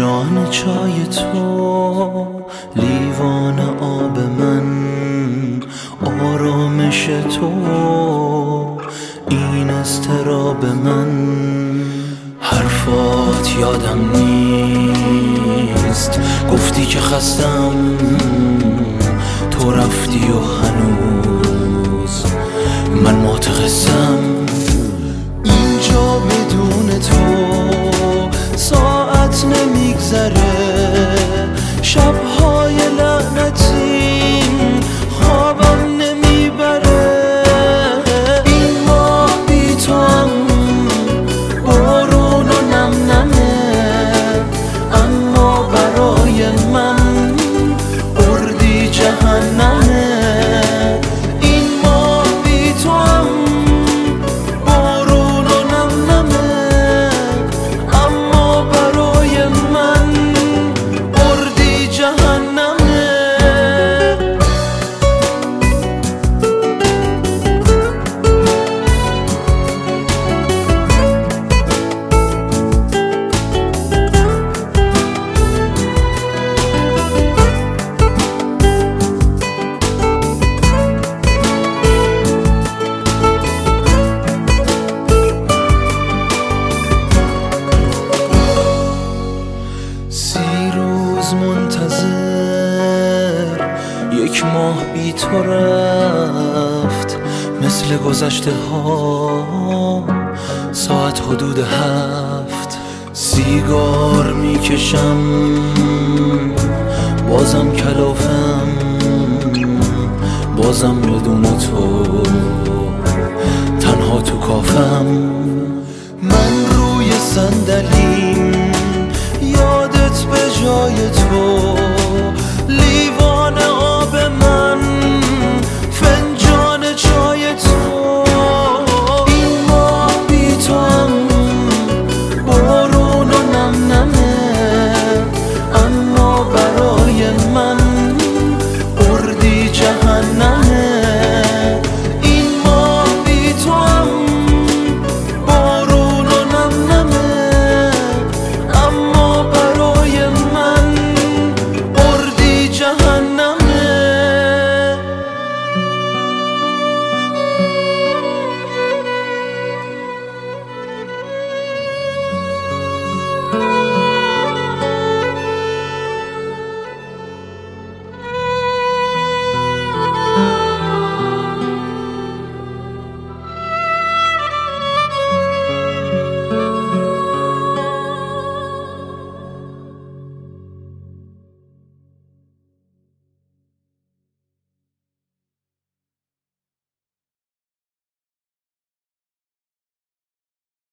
فنجان چای تو، لیوان آب من، آرامش تو، این اضطراب من. حرفات یادم نیست، گفتی که خستم، تو رفتی و هنوز من معتقدم. اینجا بدون تو ساعت نمیگذره، شبهای لعنتیم خوابم نمیبره. این ماه بی تو هم بارون و نم نمه، اما برای من اردی جهنمه. این ماه بی تو هم بارون و نم نمه، اما برای من اردی جهنمه. منتظر یک ماه بی تو رفت، مثل گذشته ها ساعت حدود 7. سیگار میکشم بازم کلافم، بازم بدون تو تنها تو کافم.